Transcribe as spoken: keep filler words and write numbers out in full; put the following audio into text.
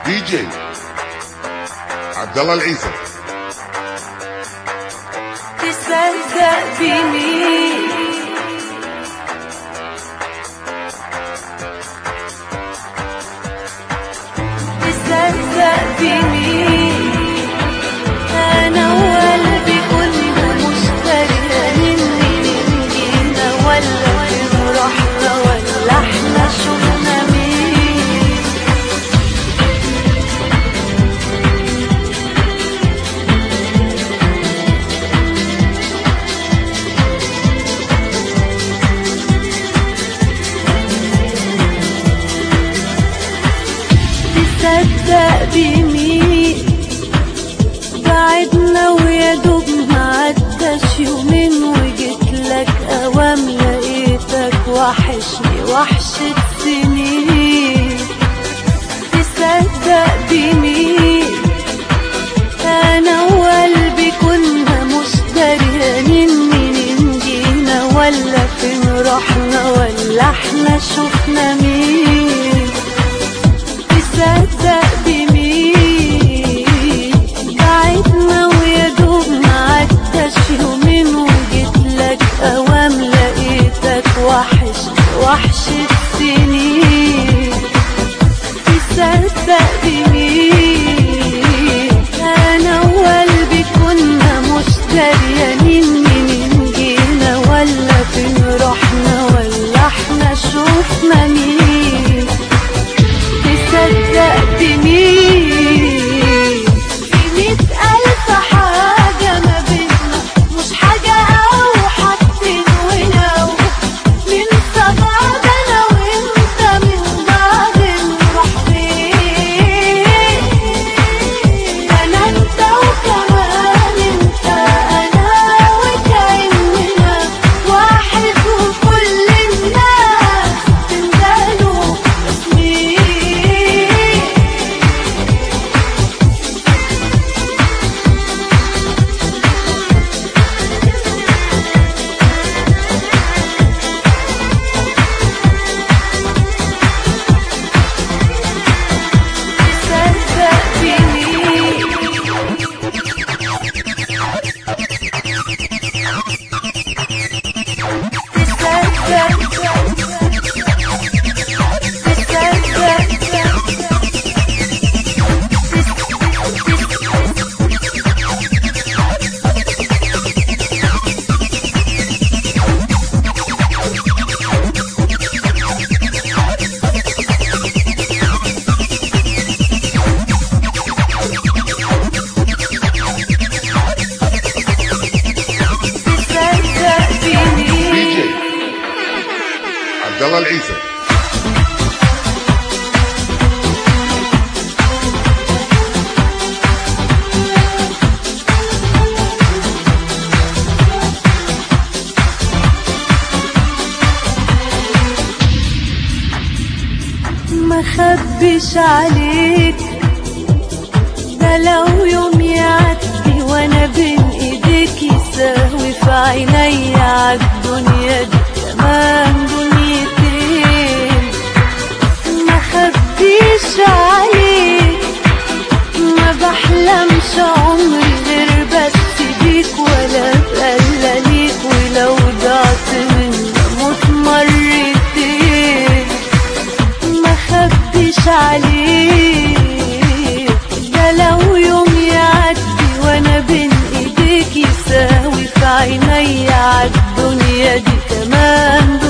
دي جي عبد الله العيسى. تصدق بمين؟ تصدق بمين؟ أنا وقلبي كنا مشتريين منين جينا، ولا فين رحنا، ولا احنا شفنا مين؟ تصدق بمين؟ بعدنا ويا دوب معداش يومين، وجيتلك اوام لقيتك وحشني وحشة سنين. تصدق بمين؟ انا وقلبي كنا مشتريين منين جينا، ولا فين رحنا، ولا احنا شفنا مين؟ تصدق بمين؟ بعدنا ويا دوب معداش يومين، وجيتلك اوام لقيتك وحشني وحشة سنين. تصدق بمين؟ انا وقلبي كنا مشتريين منين جينا، ولا فين رحنا، ولا احنا شفنا مين؟ تصدق بمين؟ في مية ألف حاجة ما بينا، مش حاجة أو حاجتين ولو ننسى بعض أنا وأنت من بعد نروح فين؟ أنا أنت وكمان أنت، أنا وكأننا واحد، وكل الناس تندهلوا اسمي. تصدق بمين؟ دي جي عبد الله العيسى. ما خبيش عليك، ده لو يوم يعدي وانا بين ايديك يساوي في عيني عالدنيا دي كمان دنيتين. ما خبيش عليك، ما بحلمش عمري غير بس بيك، ولا بقلى ليك، ولو ضعت مني اموت مرتين. ما خبيش عليك، ده لو يوم يعدي وانا بين ايديك يساوي في عيني عالدنيا دي كمان